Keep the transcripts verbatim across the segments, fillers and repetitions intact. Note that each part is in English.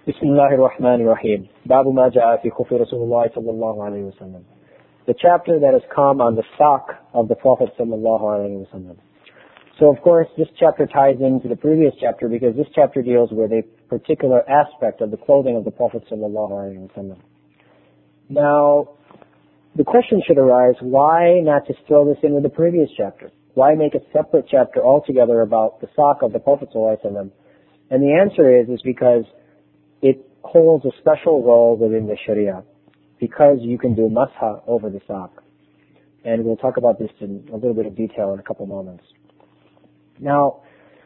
بسم الله الرحمن الرحيم باب ما جاء في خف رسول الله صلى الله عليه وسلم. The chapter that has come on the sock of the Prophet sallallahu alaihi wasallam. So of course this chapter ties into the previous chapter because this chapter deals with a particular aspect of the clothing of the Prophet sallallahu alaihi wasallam. Now the question should arise, why not just throw this in with the previous chapter? Why make a separate chapter altogether about the sock of the Prophet sallallahu alaihi wasallam? And the answer is, is because it holds a special role within the Sharia, because you can do masha over the sock. And we'll talk about this in a little bit of detail in a couple moments. Now,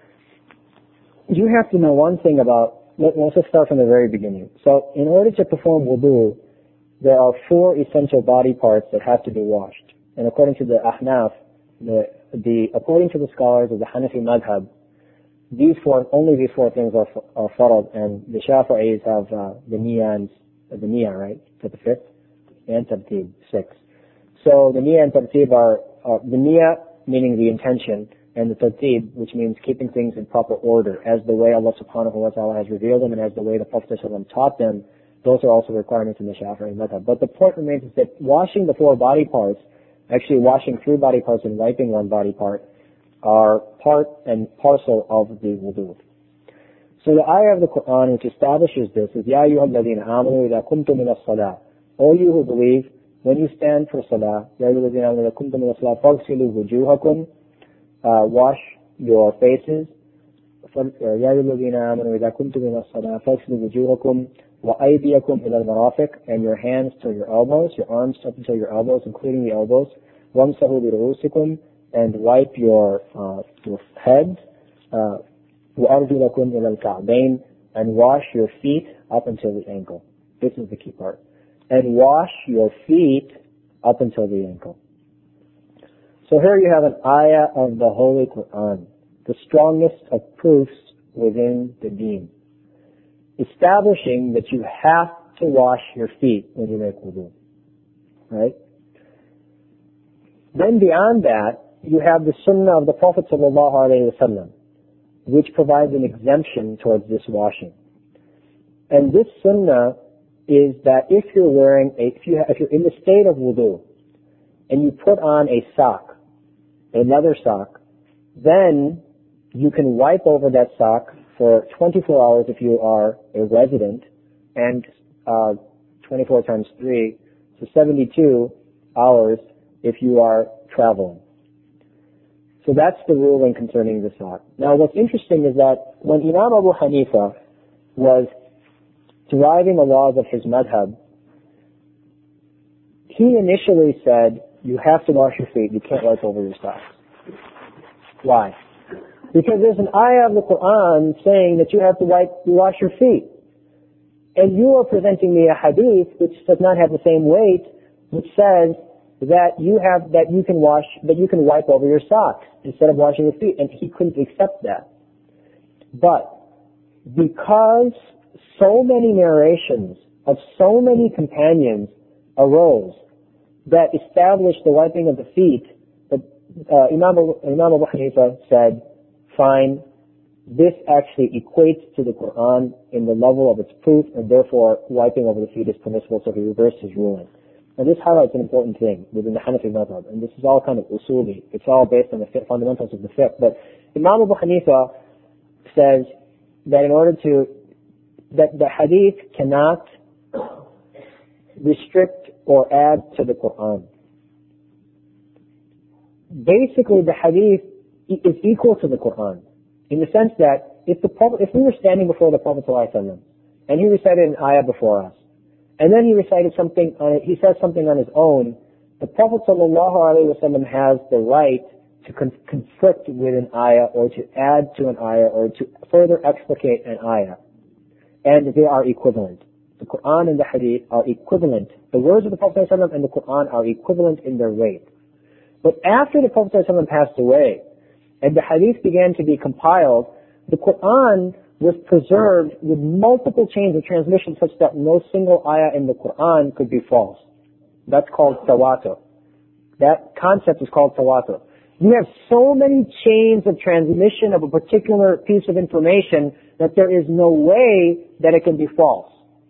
you have to know one thing about, let, let's just start from the very beginning. So, in order to perform wudu, there are four essential body parts that have to be washed. And according to the Ahnaf, the, the according to the scholars of the Hanafi madhab, these four, only these four things are, are farad, and the Shafi'is have uh, the niyyah and the niyyah, right? To the fifth, and tabtib, six. So the niyyah and tabtib are, are the niyyah meaning the intention, and the tabtib, which means keeping things in proper order, as the way Allah subhanahu wa ta'ala has revealed them, and as the way the Prophet taught them. Those are also requirements in the Shafi'i madhab. But the point remains is that washing the four body parts, actually washing three body parts and wiping one body part, are part and parcel of the wudu. So the ayah of the Quran which establishes this is, Ya ayyuhal ladhina amanu idha kumtum min as-salah. All you who believe, when you stand for salah, Ya ayyuhal ladhina amanu idha kumtum min as-salah, faghsilu wujuhakum, wash your faces. Ya ayyuhal ladhina amanu idha kumtum min as-salah, faghsilu wujuhakum, wa aydiyakum ila al-marafiq, and your hands to your elbows, your arms up until your elbows, including the elbows. Wamsahu bi ru'usikum, and wipe your uh, your head, uh, وَأَرْجُلَكُمْ إِلَى الْكَعْبَيْنِ, and wash your feet up until the ankle. This is the key part. And wash your feet up until the ankle. So here you have an ayah of the Holy Quran, the strongest of proofs within the deen, establishing that you have to wash your feet when you make wudu. Right? Then beyond that, you have the sunnah of the Prophet sallallahu alaihi wasallam, which provides an exemption towards this washing. And this sunnah is that if you're wearing a, if you if you're in the state of wudu, and you put on a sock, a leather sock, then you can wipe over that sock for twenty-four hours if you are a resident, and uh, twenty-four times three, so seventy-two hours if you are traveling. So that's the ruling concerning the sock. Now what's interesting is that when Imam Abu Hanifa was deriving the laws of his madhab, he initially said, you have to wash your feet, you can't wipe over your socks. Why? Because there's an ayah of the Quran saying that you have to wipe, you wash your feet. And you are presenting me a hadith which does not have the same weight, which says that you have, that you can wash, that you can wipe over your socks instead of washing your feet, and he couldn't accept that. But because so many narrations of so many companions arose that established the wiping of the feet, that uh, Imam, Imam Abu Hanifa said, fine, this actually equates to the Quran in the level of its proof, and therefore wiping over the feet is permissible, so he reversed his ruling. Now this highlights an important thing within the Hanafi madhab, and this is all kind of usuli. It's all based on the fundamentals of the fiqh. But Imam Abu Hanifa says that in order to, that the hadith cannot restrict or add to the Quran. Basically the hadith is equal to the Quran, in the sense that if the Prophet, if we were standing before the Prophet ﷺ, and he recited an ayah before us, and then he recited something, on, he says something on his own, the Prophet ﷺ has the right to con- conflict with an ayah, or to add to an ayah, or to further explicate an ayah. And they are equivalent. The Quran and the Hadith are equivalent. The words of the Prophet ﷺ and the Quran are equivalent in their weight. But after the Prophet ﷺ passed away, and the Hadith began to be compiled, the Quran was preserved with multiple chains of transmission such that no single ayah in the Quran could be false. That's called tawatur. That concept is called tawatur. You have so many chains of transmission of a particular piece of information that there is no way that it can be false.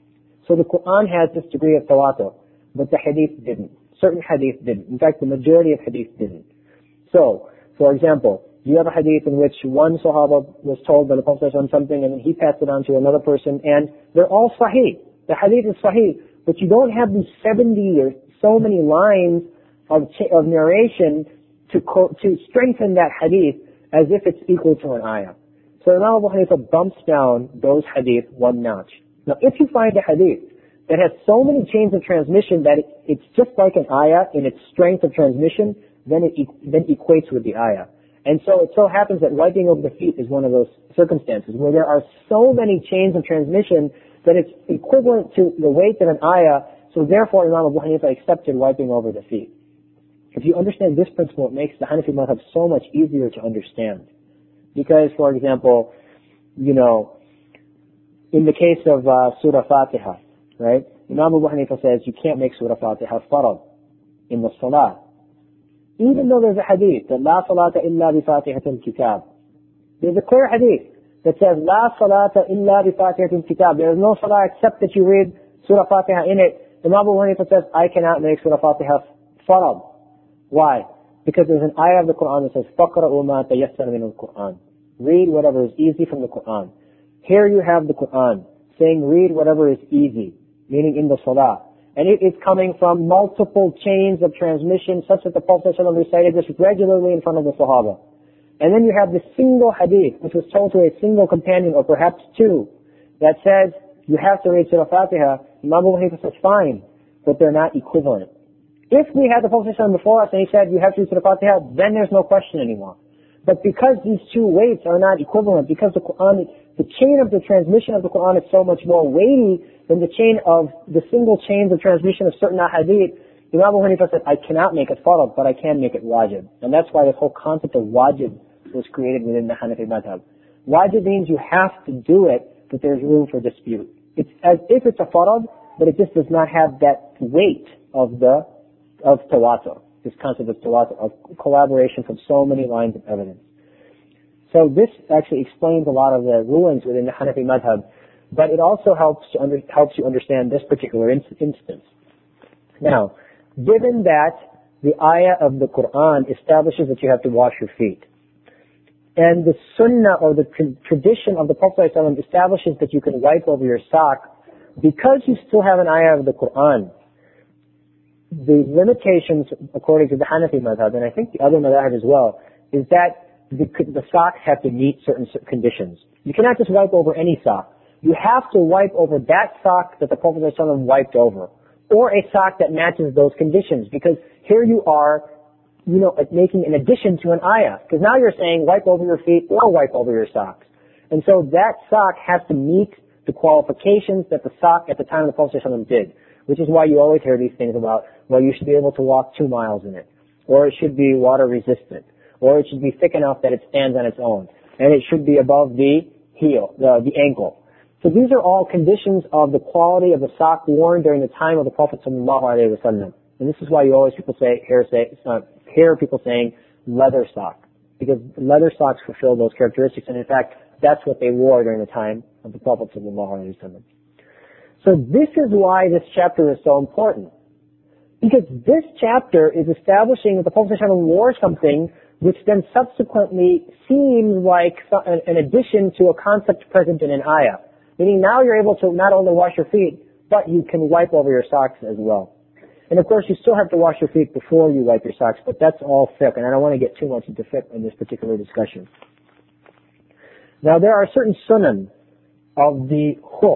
So the Quran has this degree of tawatur, but the hadith didn't. Certain hadith didn't. In fact, the majority of hadith didn't. So, for example, you have a hadith in which one Sahaba was told by the Prophet something and then he passed it on to another person, and they're all sahih. The hadith is sahih, but you don't have these seventy or so many lines of, of narration to, co- to strengthen that hadith as if it's equal to an ayah. So Imam Abu Hanifa bumps down those hadith one notch. Now, if you find a hadith that has so many chains of transmission that it, it's just like an ayah in its strength of transmission, then it then equates with the ayah. And so it so happens that wiping over the feet is one of those circumstances where there are so many chains of transmission that it's equivalent to the weight of an ayah, so therefore Imam Abu Hanifa accepted wiping over the feet. If you understand this principle, it makes the Hanafi madhab so much easier to understand. Because, for example, you know, in the case of uh, Surah Fatiha, right? Imam Abu Hanifa says you can't make Surah Fatiha farad in the salah. Even though there's a hadith that La salata illa bi fatihatil kitab. There's a clear hadith that says La salata illa bi fatihatil kitab. There is no salah except that you read Surah Fatiha in it. Imam Abu Hanifa says I cannot make Surah Fatiha farad. Why? Because there's an ayah of the Quran that says فَقْرَأُوا مَا تَيَسَّرَ مِنَ الْقُرْآنِ. Read whatever is easy from the Quran. Here you have the Quran saying read whatever is easy, meaning in the salah. And it is coming from multiple chains of transmission such that the Prophet ﷺ recited this regularly in front of the Sahaba. And then you have this single hadith which was told to a single companion or perhaps two that says you have to read Surah Fatiha. Imam Abu Hanifa says fine, but they're not equivalent. If we had the Prophet ﷺ before us and he said you have to read Surah Fatiha, then there's no question anymore. But because these two weights are not equivalent, because the Quran, the chain of the transmission of the Quran is so much more weighty than the chain of the single chains of transmission of certain ahadith, Imam Abu Hanifa said, I cannot make it farad, but I can make it wajib. And that's why this whole concept of wajib was created within the Hanafi madhab. Wajib means you have to do it, but there's room for dispute. It's as if it's a farad, but it just does not have that weight of the, of tawatur. This concept of tawatur, of collaboration from so many lines of evidence. So this actually explains a lot of the rulings within the Hanafi madhab, but it also helps to under, helps you understand this particular in, instance. Now, given that the ayah of the Quran establishes that you have to wash your feet, and the sunnah or the tradition of the Prophet ﷺ establishes that you can wipe over your sock, because you still have an ayah of the Quran, the limitations, according to the Hanafi madhab, and I think the other madhab as well, is that the, the socks have to meet certain conditions. You cannot just wipe over any sock. You have to wipe over that sock that the Prophet ﷺ wiped over, or a sock that matches those conditions, because here you are, you know, making an addition to an ayah, because now you're saying wipe over your feet or wipe over your socks. And so that sock has to meet the qualifications that the sock at the time of the Prophet ﷺ did. Which is why you always hear these things about, well, you should be able to walk two miles in it. Or it should be water resistant. Or it should be thick enough that it stands on its own. And it should be above the heel, the, the ankle. So these are all conditions of the quality of the sock worn during the time of the Prophet sallallahu alaihi wasallam. And this is why you always people say, hear, say, uh, hear people saying leather sock. Because leather socks fulfill those characteristics. And in fact, that's what they wore during the time of the Prophet sallallahu alaihi wasallam. So this is why this chapter is so important. Because this chapter is establishing that the Prophet ﷺ wore something which then subsequently seems like an addition to a concept present in an ayah. Meaning now you're able to not only wash your feet, but you can wipe over your socks as well. And of course you still have to wash your feet before you wipe your socks, but that's all fiqh, and I don't want to get too much into fiqh in this particular discussion. Now there are certain sunan of the khuf,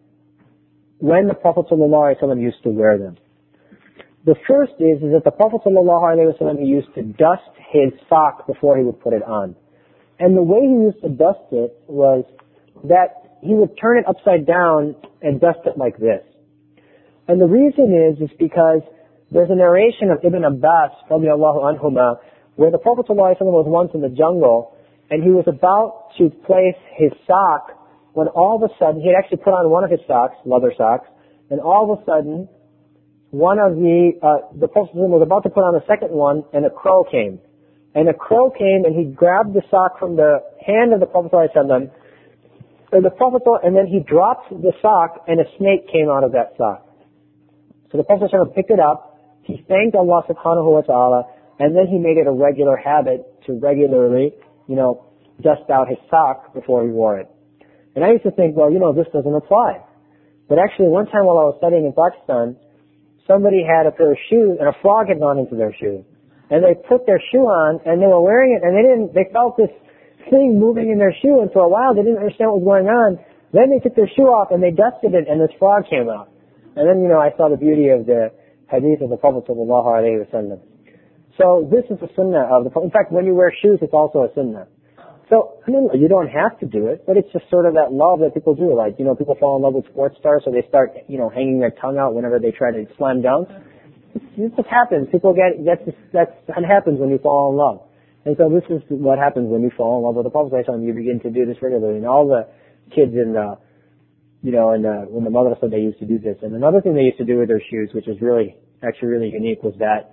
when the Prophet ﷺ used to wear them. The first is, is that the Prophet ﷺ used to dust his sock before he would put it on. And the way he used to dust it was that he would turn it upside down and dust it like this. And the reason is, is because there's a narration of Ibn Abbas, radiallahu anhuma, where the Prophet ﷺ was once in the jungle, and he was about to place his sock when all of a sudden, he had actually put on one of his socks, leather socks, and all of a sudden, one of the, uh, the Prophet was about to put on the second one, and a crow came. And a crow came, and he grabbed the sock from the hand of the Prophet ﷺ, and the Prophet, and then he dropped the sock, and a snake came out of that sock. So the Prophet picked it up, he thanked Allah subhanahu wa ta'ala, and then he made it a regular habit to regularly, you know, dust out his sock before he wore it. And I used to think, well, you know, this doesn't apply. But actually, one time while I was studying in Pakistan, somebody had a pair of shoes, and a frog had gone into their shoe. And they put their shoe on, and they were wearing it, and they didn't, they felt this thing moving in their shoe, and for a while they didn't understand what was going on. Then they took their shoe off, and they dusted it, and this frog came out. And then, you know, I saw the beauty of the hadith of the Prophet sallallahu alaihi wasallam. So this is the sunnah of the Prophet. In fact, when you wear shoes, it's also a sunnah. So, I mean, you don't have to do it, but it's just sort of that love that people do. Like, you know, people fall in love with sports stars, so they start, you know, hanging their tongue out whenever they try to slam dunks. This just happens. People get, that's just, that's, that happens when you fall in love. And so this is what happens when you fall in love with the Prophet. You begin to do this regularly. And all the kids in the, you know, in the, when the madrasa, they used to do this. And another thing they used to do with their shoes, which was really, actually really unique, was that,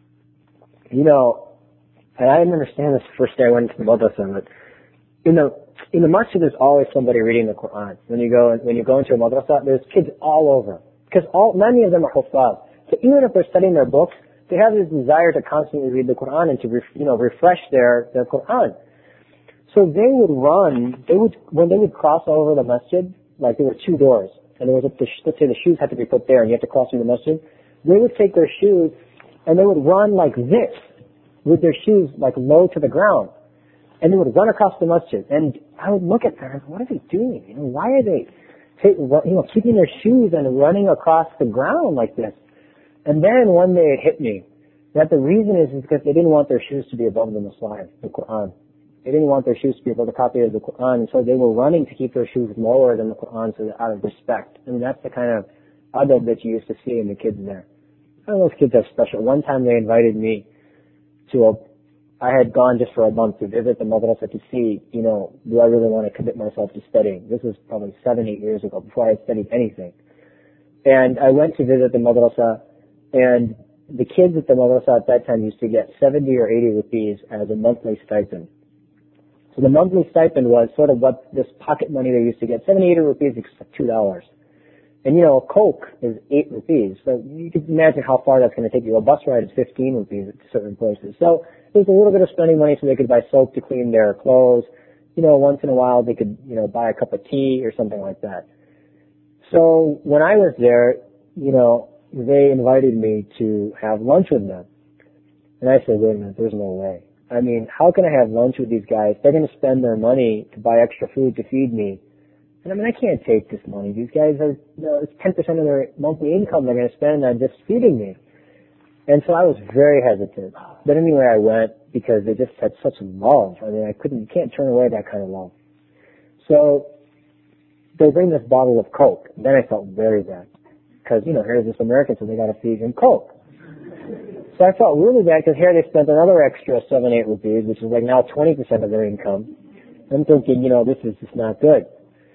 you know, and I didn't understand this the first day I went to the madrasa, but in the, in the masjid, there's always somebody reading the Quran. When you go, when you go into a madrasa, there's kids all over. Because all, many of them are huffaz. So even if they're studying their books, they have this desire to constantly read the Quran and to, ref, you know, refresh their, their Quran. So they would run, they would, when they would cross over the masjid, like there were two doors, and there was a, let's say the shoes had to be put there and you had to cross through the masjid, they would take their shoes and they would run like this, with their shoes like low to the ground. And they would run across the masjid. And I would look at them and what are they doing? You know, why are they, take, you know, keeping their shoes and running across the ground like this? And then one day it hit me that the reason is, is because they didn't want their shoes to be above the Muslim, the Quran. They didn't want their shoes to be above the copy of the Quran, and so they were running to keep their shoes lower than the Quran, so out of respect. I mean, that's the kind of adab that you used to see in the kids there. I don't know if kids are special. One time they invited me to a, I had gone just for a month to visit the madrasa to see, you know, do I really want to commit myself to studying? This was probably seven, eight years ago, before I had studied anything. And I went to visit the madrasa, and the kids at the madrasa at that time used to get seventy or eighty rupees as a monthly stipend. So the monthly stipend was sort of what this pocket money they used to get. seventy, eighty rupees is two dollars. And you know, a Coke is eight rupees. So you can imagine how far that's going to take you. A bus ride is fifteen rupees at certain places. So there's a little bit of spending money so they could buy soap to clean their clothes. You know, once in a while they could, you know, buy a cup of tea or something like that. So when I was there, you know, they invited me to have lunch with them. And I said, wait a minute, there's no way. I mean, how can I have lunch with these guys? They're going to spend their money to buy extra food to feed me. And I mean, I can't take this money. These guys are, you know, it's ten percent of their monthly income they're going to spend on just feeding me. And so I was very hesitant. But anyway, I went because they just had such love. I mean, I couldn't, you can't turn away that kind of love. So they bring this bottle of Coke. And then I felt very bad. Because, you know, here's this American, so they got to feed him Coke. So I felt really bad because here they spent another extra seven, eight rupees, which is like now twenty percent of their income. I'm thinking, you know, this is just not good.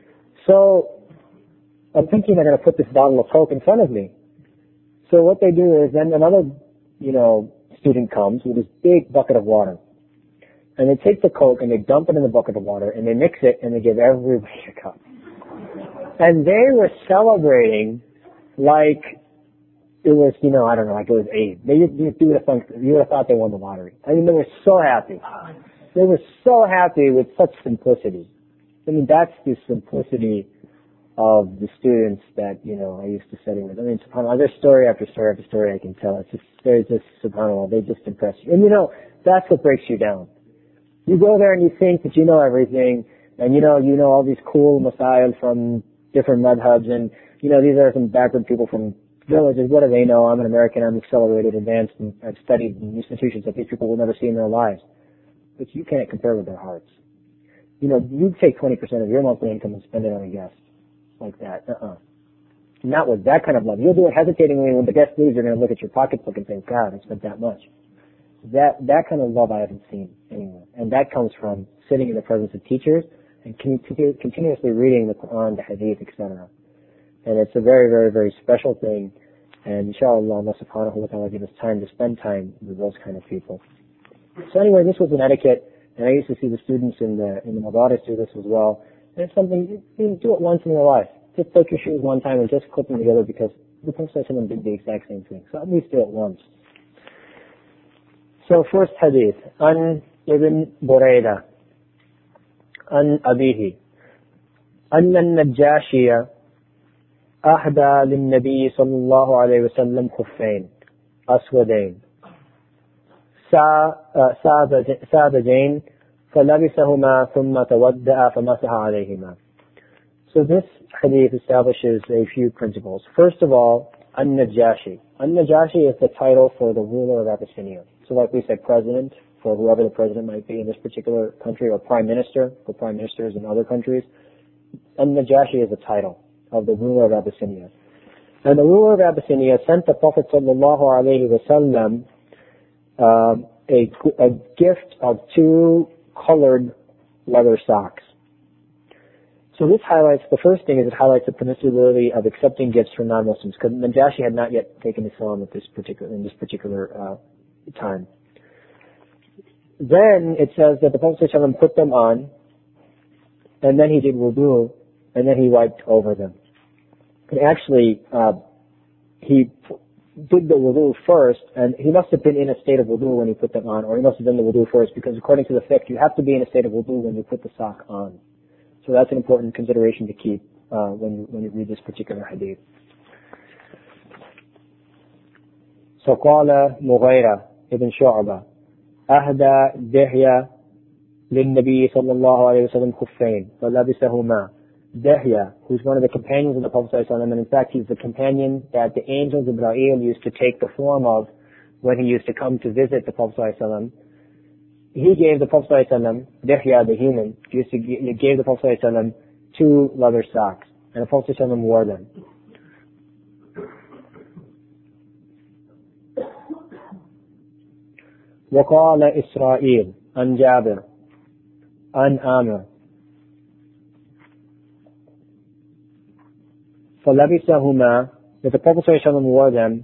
So I'm thinking they're going to put this bottle of Coke in front of me. So what they do is then another, you know, student comes with this big bucket of water. And they take the Coke and they dump it in the bucket of water and they mix it and they give everybody a cup. And they were celebrating like it was, you know, I don't know, like it was AIDS. They, you, you, would have thought, you would have thought they won the lottery. I mean, they were so happy. They were so happy with such simplicity. I mean, that's the simplicity of the students that, you know, I used to study with. I mean, subhanAllah, there's story after story after story I can tell. It's just, they're just, subhanAllah, they just impress you. And you know, that's what breaks you down. You go there and you think that you know everything, and you know, you know all these cool masail from different madhabs, and you know, these are some backward people from villages. What do they know? I'm an American, I'm accelerated, advanced, and I've studied in institutions that these people will never see in their lives. But you can't compare with their hearts. You know, you take twenty percent of your monthly income and spend it on a guest. Like that. Uh-uh. Not with that kind of love. You'll do it hesitatingly, when the guest leaves, you're going to look at your pocketbook and think, God, I spent that much. That, that kind of love I haven't seen anywhere. And that comes from sitting in the presence of teachers and continu- continuously reading the Quran, the Hadith, et cetera. And it's a very, very, very special thing. And inshallah, Allah subhanahu wa ta'ala give us time to spend time with those kind of people. So anyway, this was an etiquette, and I used to see the students in the, in the madaris do this as well. And it's something, you do it once in your life. Just take your shoes one time and just clip them together because the Prophet ﷺ did the exact same thing. So at least do it once. So first hadith, an Ibn Burayda, an Abihi, أن النجاشي أهدى للنبي صلى الله عليه وسلم خفين أسودين ساذجين فلبسهما ثم تودأ فمسح عليهما. So this hadith establishes a few principles. First of all, An-Najashi. An-Najashi is the title for the ruler of Abyssinia. So like we said, president, for whoever the president might be in this particular country, or prime minister, for prime ministers in other countries. An-Najashi is a title of the ruler of Abyssinia. And the ruler of Abyssinia sent the Prophet sallallahu alaihi wasallam uh, a, a gift of two colored leather socks. So this highlights, the first thing is it highlights the permissibility of accepting gifts from non-Muslims, because Najashi had not yet taken Islam at this particular, in this particular uh, time. Then it says that the Prophet ﷺ put them on, and then he did wudu, and then he wiped over them. And actually, uh, he did the wudu first, and he must have been in a state of wudu when he put them on, or he must have done the wudu first, because according to the fiqh, you have to be in a state of wudu when you put the sock on. So that's an important consideration to keep uh, when you when you read this particular hadith. So قال مغيرة ابن شعبة أهدى دحية للنبي صلى الله عليه وسلم خفين فلبسهما. Dihya, who's one of the companions of the Prophet ﷺ, and in fact he's the companion that the angel Jibreel used to take the form of when he used to come to visit the Prophet ﷺ. He gave the Prophet ﷺ, Dihya, the human, used to he gave the Prophet ﷺ two leather socks, and the Prophet ﷺ wore them. وقال إسرائيل عن جابر عن عامر فلبسهما, that the Prophet ﷺ wore them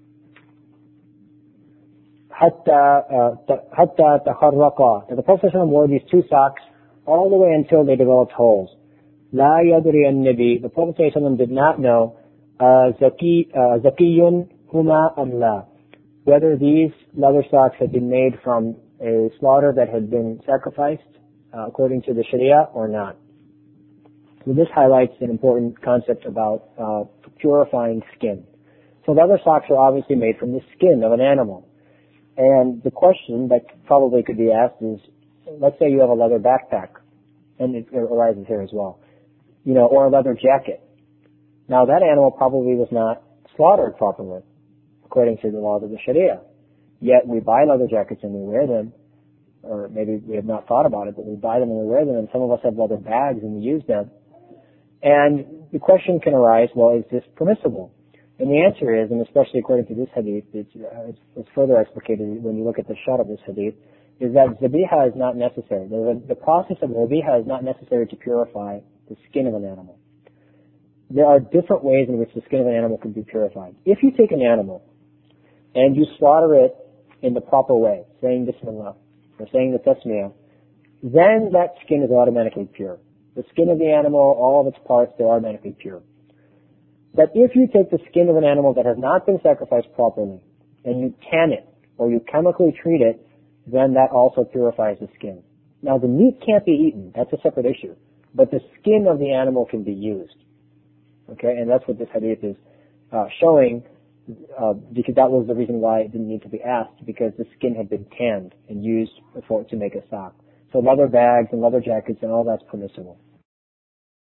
حتى حتى تخرقا, that the Prophet ﷺ wore these two socks all the way until they developed holes. لا يدري النبي, the Prophet ﷺ did not know زكي زكي هما أم لا, whether these leather socks had been made from a slaughter that had been sacrificed uh, according to the Sharia or not. So this highlights an important concept about uh, purifying skin. So leather socks are obviously made from the skin of an animal. And the question that probably could be asked is, let's say you have a leather backpack, and it arises here as well, you know, or a leather jacket. Now that animal probably was not slaughtered properly, according to the laws of the Sharia. Yet we buy leather jackets and we wear them, or maybe we have not thought about it, but we buy them and we wear them, and some of us have leather bags and we use them. And the question can arise, well, is this permissible? And the answer is, and especially according to this hadith, it's, uh, it's, it's further explicated when you look at the shot of this hadith, is that zabiha is not necessary. The, the process of zabiha is not necessary to purify the skin of an animal. There are different ways in which the skin of an animal can be purified. If you take an animal and you slaughter it in the proper way, saying Bismillah, or saying the Tasmiyah, then that skin is automatically pure. The skin of the animal, all of its parts, they're automatically pure. But if you take the skin of an animal that has not been sacrificed properly, and you tan it, or you chemically treat it, then that also purifies the skin. Now the meat can't be eaten, that's a separate issue. But the skin of the animal can be used. Okay, and that's what this hadith is uh, showing, uh, because that was the reason why it didn't need to be asked, because the skin had been tanned and used for to make a sock. So leather bags and leather jackets and all that's permissible.